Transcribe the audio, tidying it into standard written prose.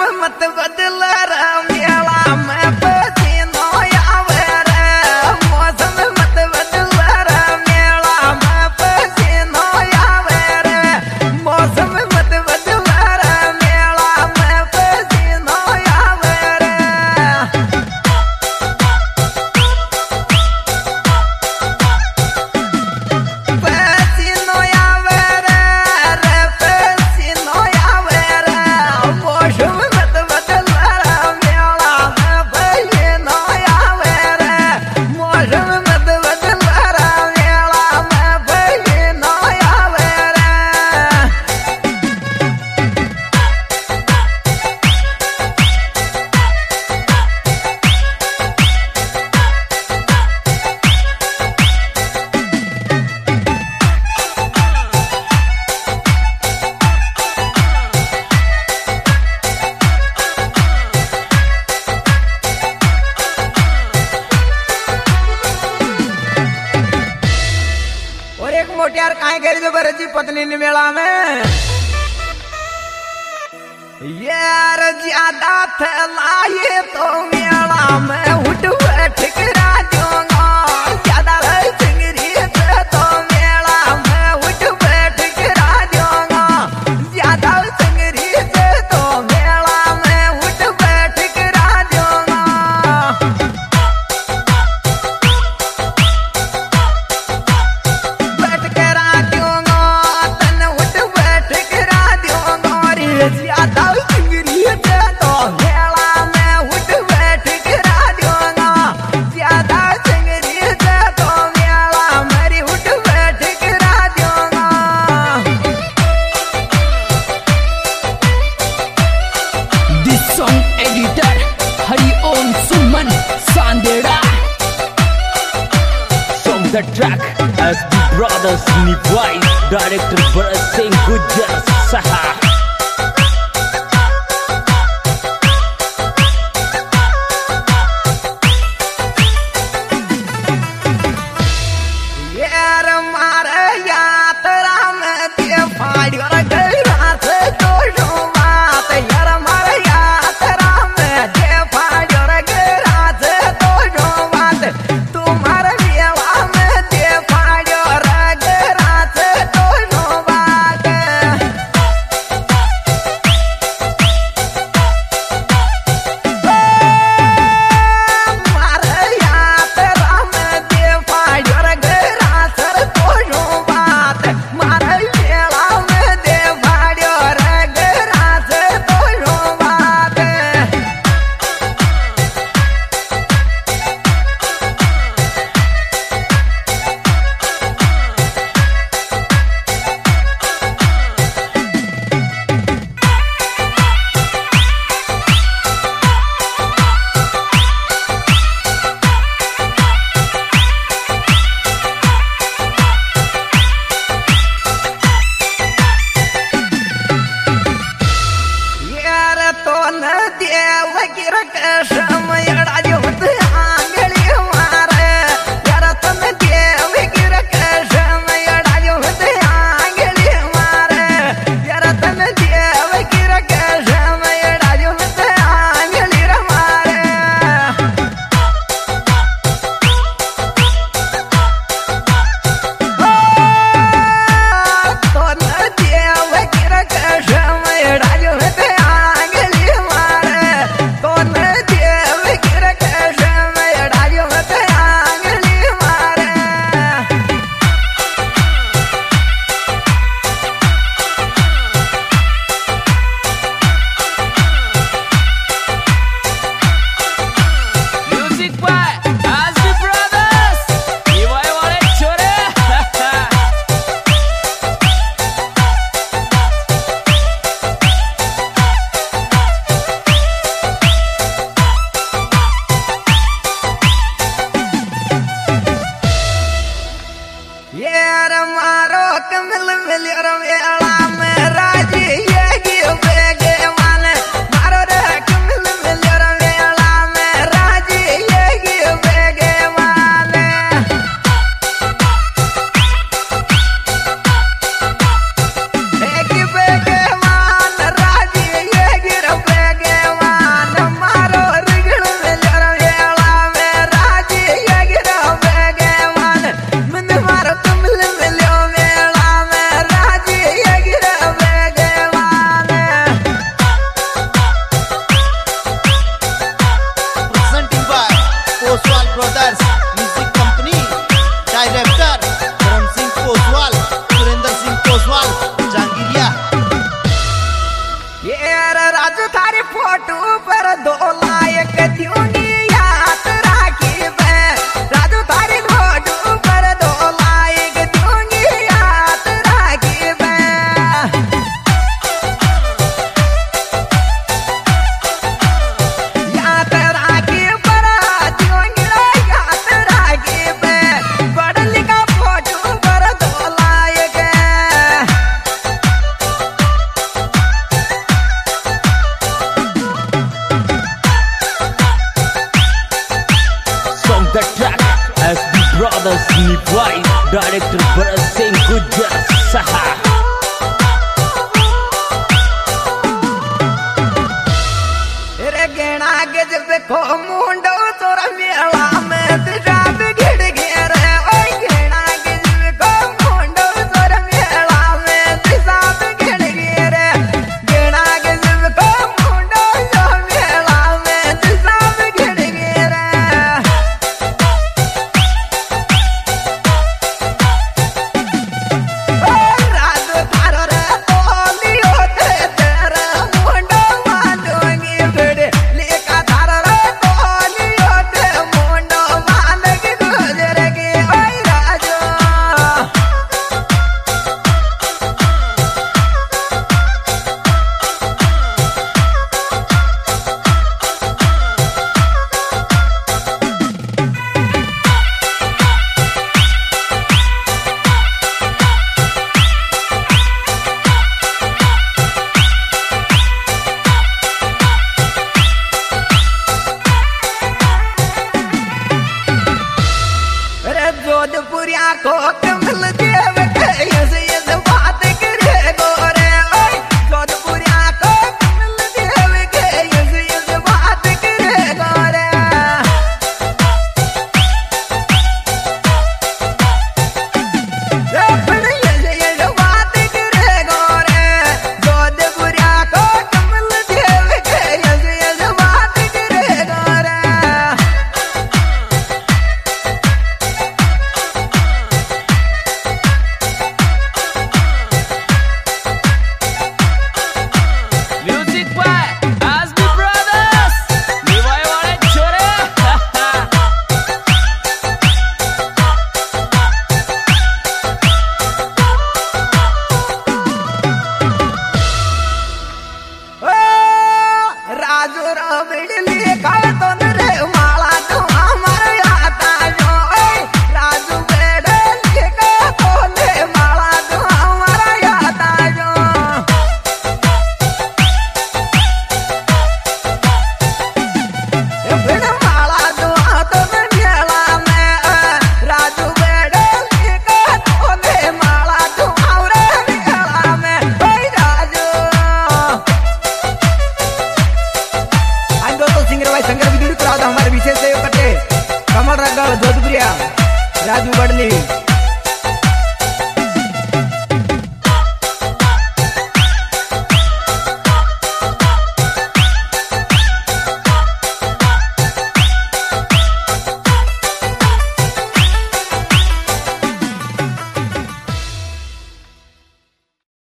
मत बदल मेला में पसीनो आवे रे मौसम मत बदल मेला में पसीनो आवे रे मौसम मत बदल मेला में पसीनो आवे रे पसीनो आवे रे पसीनो आवे रे मौसम मत बदल मेला में पसीनो आवे रे मौसम मत बदल मेला में पसीनो आवे रे और एक मोटियार काहे करी जो बरजी पत्नी ने मेला में यार ज्यादा थलाए तो मेला में उठ बैठ करा दूंगा ज्यादा चिंगरी से तो मेला में उठ बैठ करा दूंगा ज्यादा चिंगरी से तो मेला में उठ बैठ करा दूंगा बैठ करा दूंगा तन उठ बैठ करा दूंगा रे ज्यादा चिंगरी से तो मेला में उठ बैठ करा दूंगा ज्यादा चिंगरी से तो मेला मेरी उठ बैठ करा दूंगा This song editor Hari Om Suman Sandera. From the track SB Brothers Nivais, director Bharat Singh Gujjar Saha. यार मारे यात्रा में ते फाड़ियो रे गैरा से तो जो बात यार मारे यात्रा में ते फाड़ियो रे गैरा से तो जो बात तुम्हारे मेला में ते फाड़ियो रे गैरा से तो जो बात तो